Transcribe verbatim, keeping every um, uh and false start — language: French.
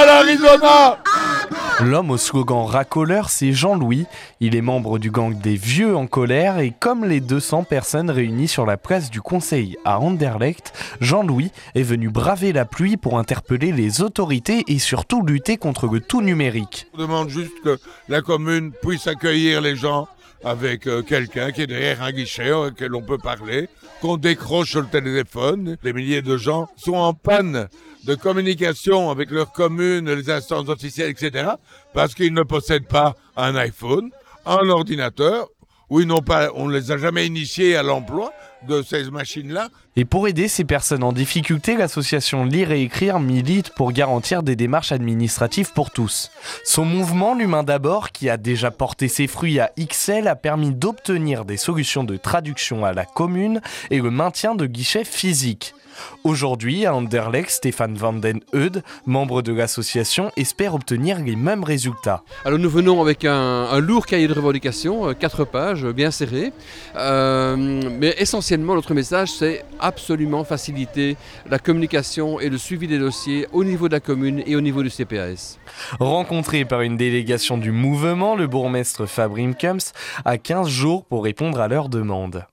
à l'Arizona! L'homme au slogan racoleur, c'est Jean-Louis. Il est membre du gang des Vieux en colère et comme les deux cents personnes réunies sur la place du Conseil à Anderlecht, Jean-Louis est venu braver la pluie pour interpeller les autorités et surtout lutter contre le tout numérique. On demande juste que la commune puisse accueillir les gens avec euh, quelqu'un qui est derrière un guichet auquel on peut parler, qu'on décroche sur le téléphone. Des milliers de gens sont en panne de communication avec leur commune, les instances officielles, et cetera, parce qu'ils ne possèdent pas un iPhone, un ordinateur, ou ils n'ont pas, on ne les a jamais initiés à l'emploi de ces machines-là. Et pour aider ces personnes en difficulté, l'association Lire et Écrire milite pour garantir des démarches administratives pour tous. Son mouvement L'Humain d'abord, qui a déjà porté ses fruits à Ixelles, a permis d'obtenir des solutions de traduction à la commune et le maintien de guichets physiques. Aujourd'hui, à Anderlecht, Stéphane Van den Heude, membre de l'association, espère obtenir les mêmes résultats. Alors nous venons avec un, un lourd cahier de revendications, quatre pages, bien serré. Euh, mais essentiellement, notre message, c'est absolument faciliter la communication et le suivi des dossiers au niveau de la commune et au niveau du C P A S. Rencontré par une délégation du mouvement, le bourgmestre Fabrim Kums a quinze jours pour répondre à leurs demandes.